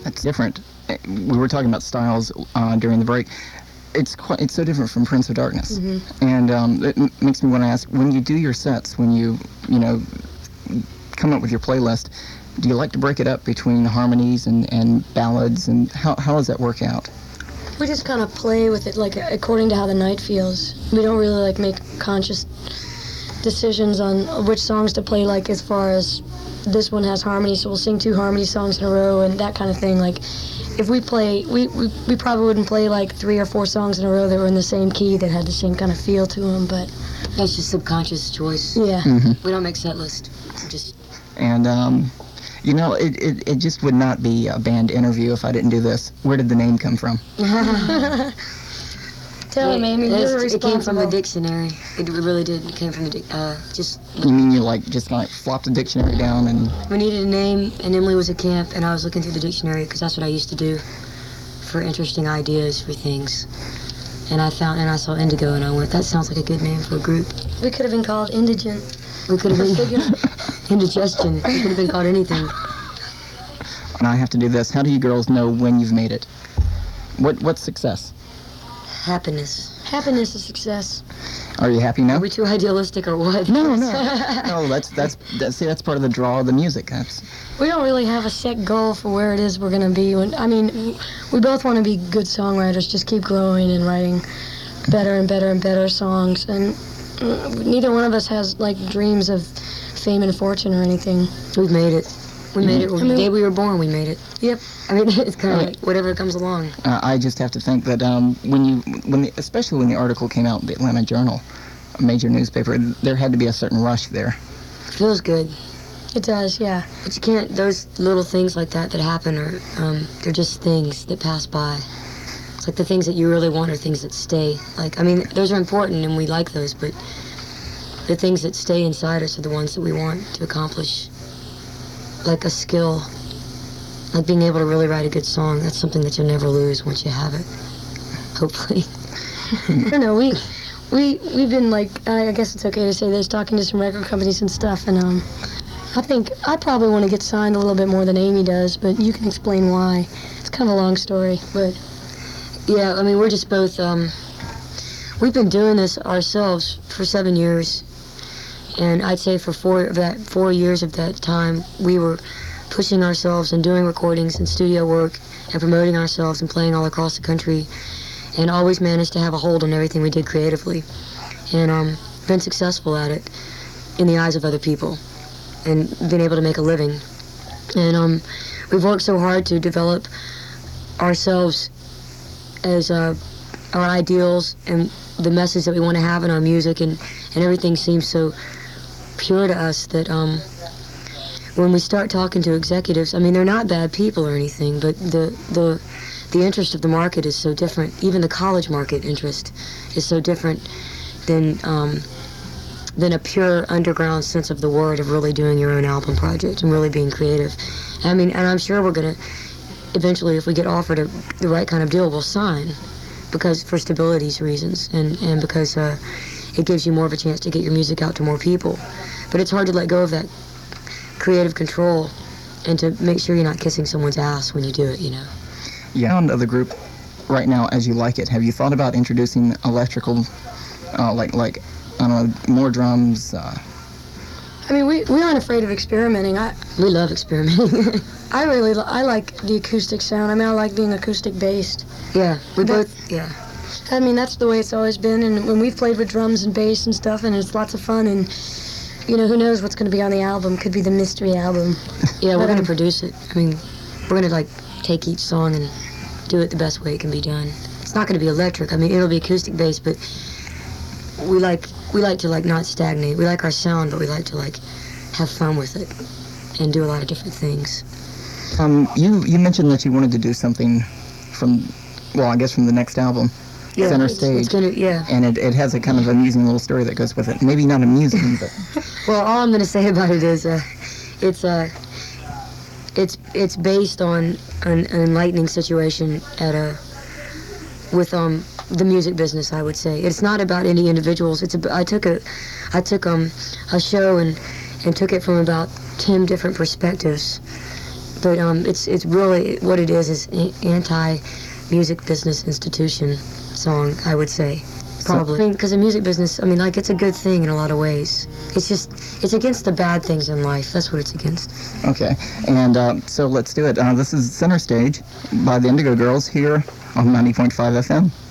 That's different. We were talking about styles during the break. It's so different from Prince of Darkness, and it makes me want to ask: when you do your sets, when you come up with your playlist, do you like to break it up between harmonies and ballads, and how does that work out? We just kind of play with it like according to how the night feels. We don't really like make conscious decisions on which songs to play, like as far as this one has harmony, so we'll sing 2 harmony songs in a row and that kind of thing. Like if we play, we probably wouldn't play like 3 or 4 songs in a row that were in the same key that had the same kind of feel to them, but that's just subconscious choice. Yeah. We don't make set list. Just and it just would not be a band interview if I didn't do this. Where did the name come from? Tell him, Amy, you're responsible. It came from the dictionary. It really did. It came from the just. You mean you just flopped the dictionary down and? We needed a name, and Emily was at camp, and I was looking through the dictionary because that's what I used to do for interesting ideas for things. And I saw Indigo, and I went, that sounds like a good name for a group. We could have been called Indigent. We could have been Indigestion. We could have been called anything. And I have to do this. How do you girls know when you've made it? What's success? Happiness. Happiness is success. Are you happy now? Are we too idealistic or what? No. No, that's part of the draw of the music. We don't really have a set goal for where it is we're going to be. We both want to be good songwriters, just keep growing and writing better and better and better songs. And neither one of us has dreams of fame and fortune or anything. We've made it. We made it. The day we were born, we made it. Yep. It's kind of like whatever comes along. I just have to think that especially when the article came out in the Atlanta Journal, a major newspaper, there had to be a certain rush there. Feels good. It does, yeah. But you can't. Those little things like that happen are they're just things that pass by. It's like the things that you really want are things that stay. Those are important and we like those, but the things that stay inside us are the ones that we want to accomplish. Like a skill, like being able to really write a good song, that's something that you'll never lose once you have it, hopefully. I don't know, we've been I guess it's okay to say this, talking to some record companies and stuff, and I think I probably want to get signed a little bit more than Amy does, but you can explain why. It's kind of a long story, but... Yeah, we're just both, we've been doing this ourselves for 7 years. And I'd say for 4 years of that time, we were pushing ourselves and doing recordings and studio work and promoting ourselves and playing all across the country, and always managed to have a hold on everything we did creatively, and been successful at it in the eyes of other people, and been able to make a living. And we've worked so hard to develop ourselves as our ideals and the message that we want to have in our music, and everything seems so pure to us that when we start talking to executives, they're not bad people or anything, but the interest of the market is so different. Even the college market interest is so different than a pure underground sense of the word of really doing your own album project and really being creative. And I'm sure we're gonna eventually, if we get offered the right kind of deal, we'll sign, because for stability's reasons and because it gives you more of a chance to get your music out to more people. But it's hard to let go of that creative control and to make sure you're not kissing someone's ass when you do it, Yeah, sound of the group right now as you like it. Have you thought about introducing electrical, I don't know, more drums? We aren't afraid of experimenting. We love experimenting. I like the acoustic sound. I like being acoustic based. Yeah, yeah. That's the way it's always been, and when we've played with drums and bass and stuff, and it's lots of fun, and who knows what's going to be on the album? Could be the mystery album. Yeah, we're going to produce it. We're going to take each song and do it the best way it can be done. It's not going to be electric. It'll be acoustic based, but we like to not stagnate. We like our sound, but we like to have fun with it and do a lot of different things. You mentioned that you wanted to do something from the next album. Yeah, Center Stage. And it has a kind of amusing little story that goes with it. Maybe not amusing, but... Well, all I'm going to say about it is it's based on an enlightening situation with the music business, I would say. It's not about any individuals. I took a show and took it from about 10 different perspectives But it's really what it is anti-music business institution song, I would say. Probably. Because the music business, I mean, like, it's a good thing in a lot of ways. It's against the bad things in life. That's what it's against. Okay, and so let's do it. This is Center Stage by the Indigo Girls here on 90.5 FM.